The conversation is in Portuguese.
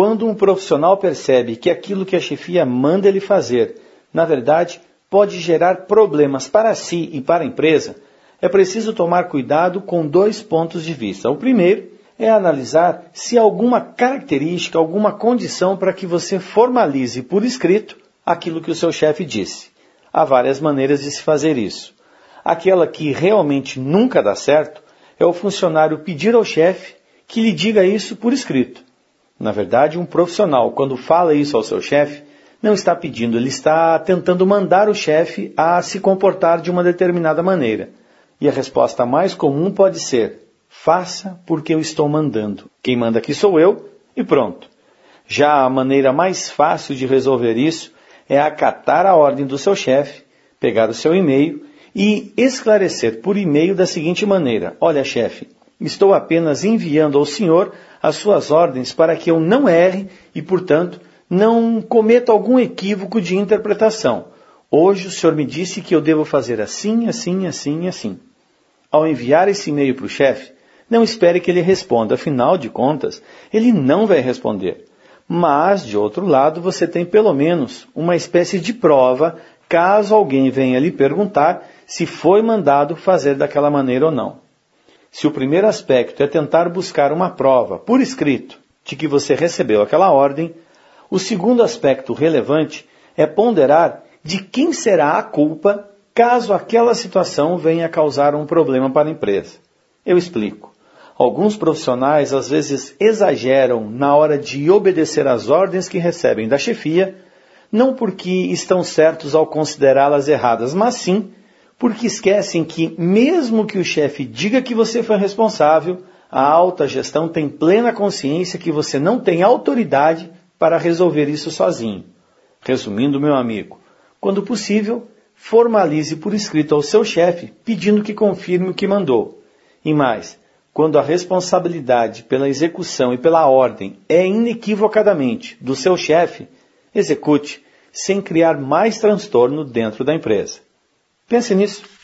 Quando um profissional percebe que aquilo que a chefia manda ele fazer, na verdade, pode gerar problemas para si e para a empresa, é preciso tomar cuidado com 2 pontos de vista. O primeiro é analisar se há alguma característica, alguma condição para que você formalize por escrito aquilo que o seu chefe disse. Há várias maneiras de se fazer isso. Aquela que realmente nunca dá certo é o funcionário pedir ao chefe que lhe diga isso por escrito. Na verdade, um profissional, quando fala isso ao seu chefe, não está pedindo, ele está tentando mandar o chefe a se comportar de uma determinada maneira. E a resposta mais comum pode ser: faça porque eu estou mandando. Quem manda aqui sou eu e pronto. Já a maneira mais fácil de resolver isso é acatar a ordem do seu chefe, pegar o seu e-mail e esclarecer por e-mail da seguinte maneira: olha, chefe, estou apenas enviando ao senhor as suas ordens para que eu não erre e, portanto, não cometa algum equívoco de interpretação. Hoje o senhor me disse que eu devo fazer assim, assim, assim e assim. Ao enviar esse e-mail para o chefe, não espere que ele responda, afinal de contas, ele não vai responder. Mas, de outro lado, você tem pelo menos uma espécie de prova, caso alguém venha lhe perguntar se foi mandado fazer daquela maneira ou não. Se o primeiro aspecto é tentar buscar uma prova, por escrito, de que você recebeu aquela ordem, o segundo aspecto relevante é ponderar de quem será a culpa caso aquela situação venha a causar um problema para a empresa. Eu explico. Alguns profissionais às vezes exageram na hora de obedecer às ordens que recebem da chefia, não porque estão certos ao considerá-las erradas, mas sim porque esquecem que, mesmo que o chefe diga que você foi responsável, a alta gestão tem plena consciência que você não tem autoridade para resolver isso sozinho. Resumindo, meu amigo, quando possível, formalize por escrito ao seu chefe, pedindo que confirme o que mandou. E mais, quando a responsabilidade pela execução e pela ordem é inequivocadamente do seu chefe, execute sem criar mais transtorno dentro da empresa. Pense nisso.